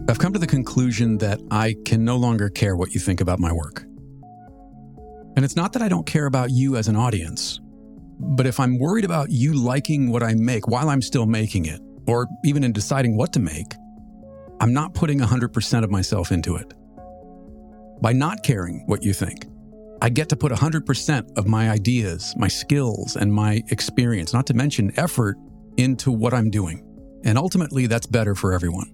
I've come to the conclusion that I can no longer care what you think about my work. And it's not that I don't care about you as an audience, but if I'm worried about you liking what I make while I'm still making it, or even in deciding what to make, I'm not putting 100% of myself into it. By not caring what you think, I get to put 100% of my ideas, my skills, and my experience, not to mention effort, into what I'm doing. And ultimately, that's better for everyone.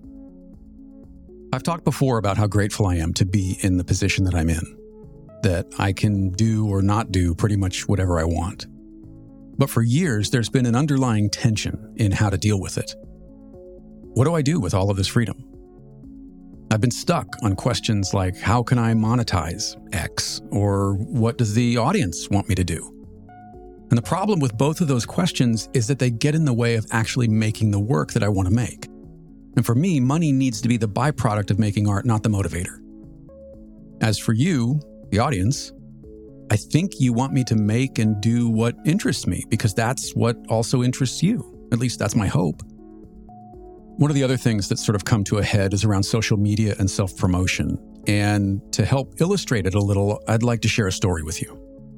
I've talked before about how grateful I am to be in the position that I'm in, that I can do or not do pretty much whatever I want. But for years, there's been an underlying tension in how to deal with it. What do I do with all of this freedom? I've been stuck on questions like, how can I monetize X? Or what does the audience want me to do? And the problem with both of those questions is that they get in the way of actually making the work that I want to make. And for me, money needs to be the byproduct of making art, not the motivator. As for you, the audience, I think you want me to make and do what interests me, because that's what also interests you. At least that's my hope. One of the other things that's sort of come to a head is around social media and self-promotion. And to help illustrate it a little, I'd like to share a story with you.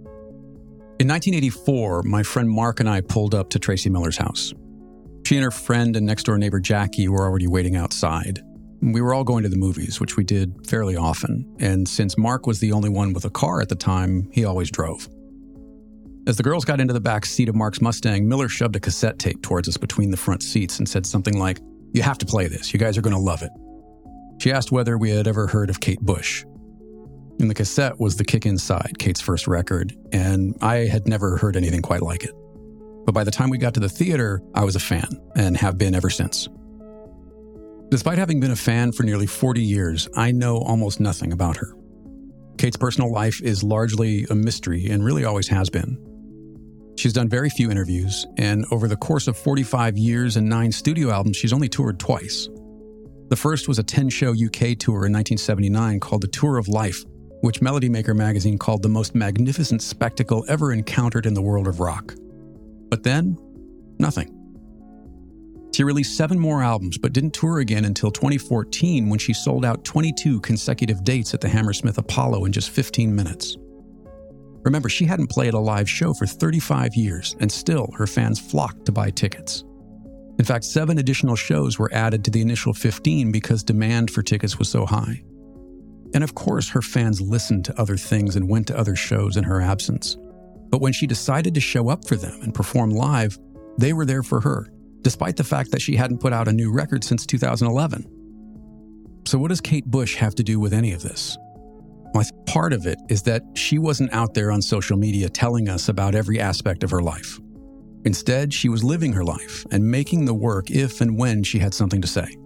In 1984, my friend Mark and I pulled up to Tracy Miller's house. She and her friend and next-door neighbor Jackie were already waiting outside. We were all going to the movies, which we did fairly often. And since Mark was the only one with a car at the time, he always drove. As the girls got into the back seat of Mark's Mustang, Miller shoved a cassette tape towards us between the front seats and said something like, "You have to play this. You guys are going to love it." She asked whether we had ever heard of Kate Bush. In the cassette was The Kick Inside, Kate's first record, and I had never heard anything quite like it. But by the time we got to the theater, I was a fan, and have been ever since. Despite having been a fan for nearly 40 years, I know almost nothing about her. Kate's personal life is largely a mystery, and really always has been. She's done very few interviews, and over the course of 45 years and 9 studio albums, she's only toured twice. The first was a 10-show UK tour in 1979 called The Tour of Life, which Melody Maker magazine called the most magnificent spectacle ever encountered in the world of rock. But then, nothing. She released 7 more albums, but didn't tour again until 2014 when she sold out 22 consecutive dates at the Hammersmith Apollo in just 15 minutes. Remember, she hadn't played a live show for 35 years, and still her fans flocked to buy tickets. In fact, 7 additional shows were added to the initial 15 because demand for tickets was so high. And of course, her fans listened to other things and went to other shows in her absence. But when she decided to show up for them and perform live, they were there for her, despite the fact that she hadn't put out a new record since 2011. So what does Kate Bush have to do with any of this? Well, I think part of it is that she wasn't out there on social media telling us about every aspect of her life. Instead, she was living her life and making the work if and when she had something to say.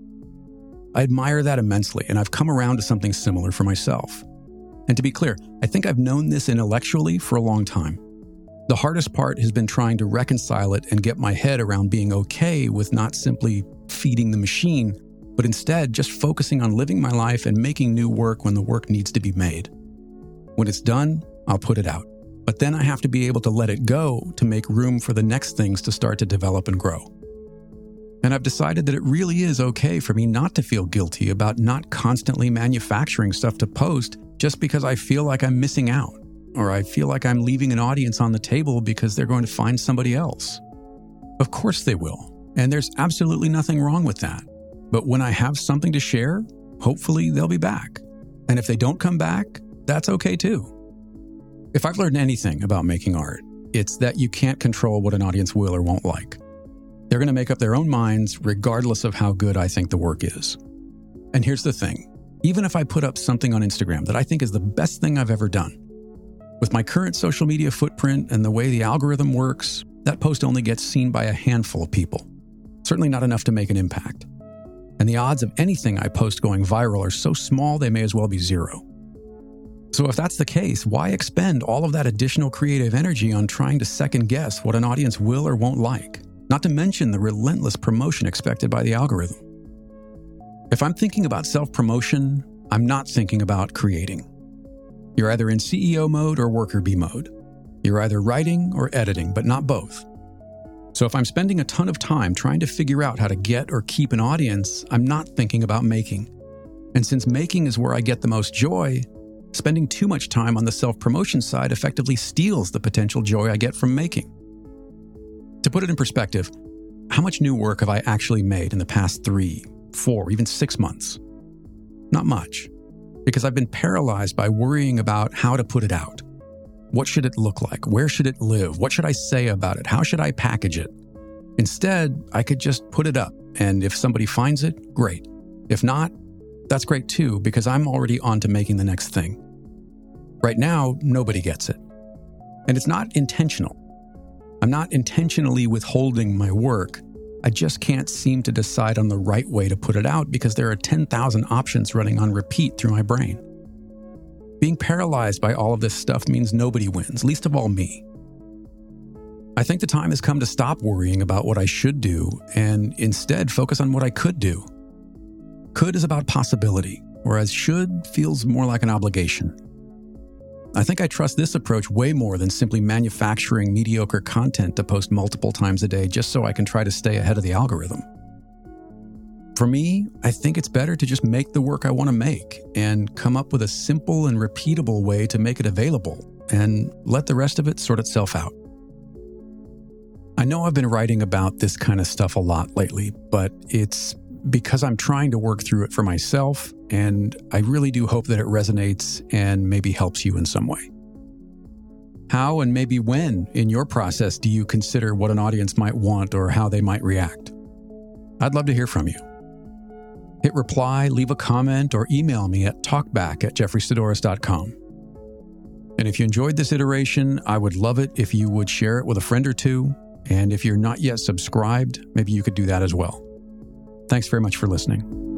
I admire that immensely, and I've come around to something similar for myself. And to be clear, I think I've known this intellectually for a long time. The hardest part has been trying to reconcile it and get my head around being okay with not simply feeding the machine, but instead just focusing on living my life and making new work when the work needs to be made. When it's done, I'll put it out. But then I have to be able to let it go to make room for the next things to start to develop and grow. And I've decided that it really is okay for me not to feel guilty about not constantly manufacturing stuff to post just because I feel like I'm missing out, or I feel like I'm leaving an audience on the table because they're going to find somebody else. Of course they will, and there's absolutely nothing wrong with that. But when I have something to share, hopefully they'll be back. And if they don't come back, that's okay too. If I've learned anything about making art, it's that you can't control what an audience will or won't like. They're going to make up their own minds regardless of how good I think the work is. And here's the thing. Even if I put up something on Instagram that I think is the best thing I've ever done, with my current social media footprint and the way the algorithm works, that post only gets seen by a handful of people. Certainly not enough to make an impact. And the odds of anything I post going viral are so small they may as well be zero. So if that's the case, why expend all of that additional creative energy on trying to second guess what an audience will or won't like? Not to mention the relentless promotion expected by the algorithm. If I'm thinking about self-promotion, I'm not thinking about creating. You're either in CEO mode or worker bee mode. You're either writing or editing, but not both. So So if I'm spending a ton of time trying to figure out how to get or keep an audience, I'm not thinking about making. And since making is where I get the most joy, spending too much time on the self-promotion side effectively steals the potential joy I get from making. To put it in perspective, how much new work have I actually made in the past 3, 4, even 6 months? Not much, because I've been paralyzed by worrying about how to put it out. What should it look like? Where should it live? What should I say about it? How should I package it? Instead, I could just put it up, and if somebody finds it, great. If not, that's great too, because I'm already on to making the next thing. Right now, nobody gets it. And it's not intentional. I'm not intentionally withholding my work. I just can't seem to decide on the right way to put it out because there are 10,000 options running on repeat through my brain. Being paralyzed by all of this stuff means nobody wins, least of all me. I think the time has come to stop worrying about what I should do and instead focus on what I could do. Could is about possibility, whereas should feels more like an obligation. I think I trust this approach way more than simply manufacturing mediocre content to post multiple times a day just so I can try to stay ahead of the algorithm. For me, I think it's better to just make the work I want to make and come up with a simple and repeatable way to make it available and let the rest of it sort itself out. I know I've been writing about this kind of stuff a lot lately, but it's because I'm trying to work through it for myself, and I really do hope that it resonates and maybe helps you in some way. How and maybe when in your process do you consider what an audience might want or how they might react? I'd love to hear from you. Hit reply, leave a comment, or email me at talkback@jeffreysidoris.com. And if you enjoyed this iteration, I would love it if you would share it with a friend or two. And if you're not yet subscribed, maybe you could do that as well. Thanks very much for listening.